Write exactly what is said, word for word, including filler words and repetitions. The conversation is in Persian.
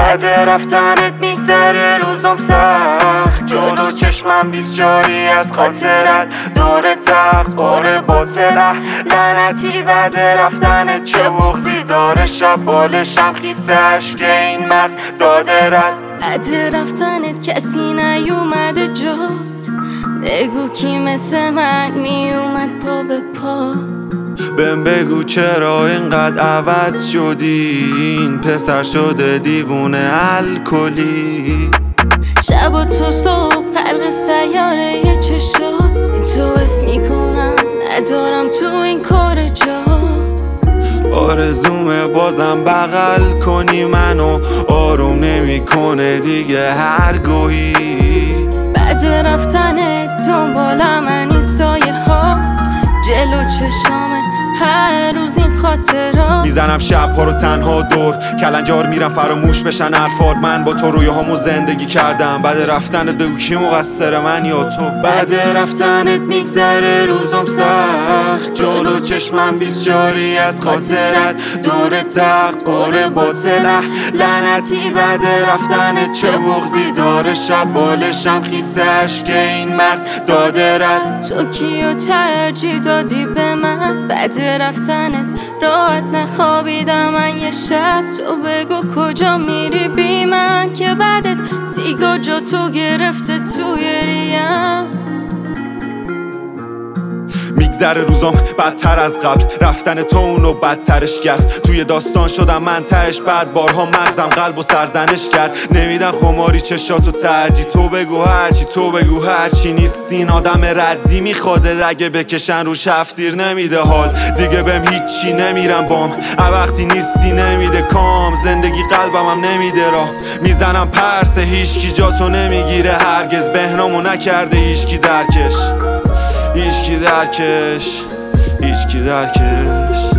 بعد رفتنت میگذره روزم سخت، جلو چشمم بیسجاری از خاطرت، دور تخت بار باطله لعنتی. بعد رفتنت چه بغضی داره، شب بالشم خیسه عشق این مغز داده رد. بعد رفتنت کسی نیومده جات، بگو کی مثل من میومد پا به پا. بهم بگو چرا اینقدر عوض شدی، این پسر شده دیوونه الکلی. شب و تو صبح خلق سیاره یه چشات، تو اسم میکنم ندارم تو این کار جا. آرزومه بازم بغل کنی منو، آروم نمیکنه دیگه هرگاهی. بعد رفتنت دنبالم من این سایه ها، جلو چشامه هر روز این خاطرها. میزنم شب ها رو تنها دور کلنجار میرم فراموش بشن حرفات. من با تو روی همو زندگی کردم، بعد رفتنت بگو کی مقصر من یا تو. بعد رفتنت میگذره روزم سخت، جلو چشمم بیسجاری از خاطرت، دور تخت بار باطله لعنتی. بعد رفتنت چه بغضی داره، شب بالشم خیسه عشق این مغز داده رد. تو کیو ترجیح دادی به من، بعد رفتنت راحت نخوابیدم من یه شب. تو بگو کجا میری بی من، که بعدت سیگار جا تو گرفته توی ریم. میگذره روزام بدتر از قبل، رفتن تو اونو بدترش کرد. توی داستان شدم من تهش، بعد بارها مغزم قلب و سرزنش کرد. نمیدم خماری چشاتو ترجی، تو بگو هرچی تو بگو هرچی. نیستین آدم ردی میخواده اگه بکشن روش هفتیر نمیده حال. دیگه بهم هیچی نمیرم بام، وقتی نیستی نمیده کام. زندگی قلبم هم نمیده راه، میزنم پرسه هیچکی جاتو نمیگیره هرگز. بهنامو نکرده هیچکی درکش، هیچکی درکش، هیچکی درکش.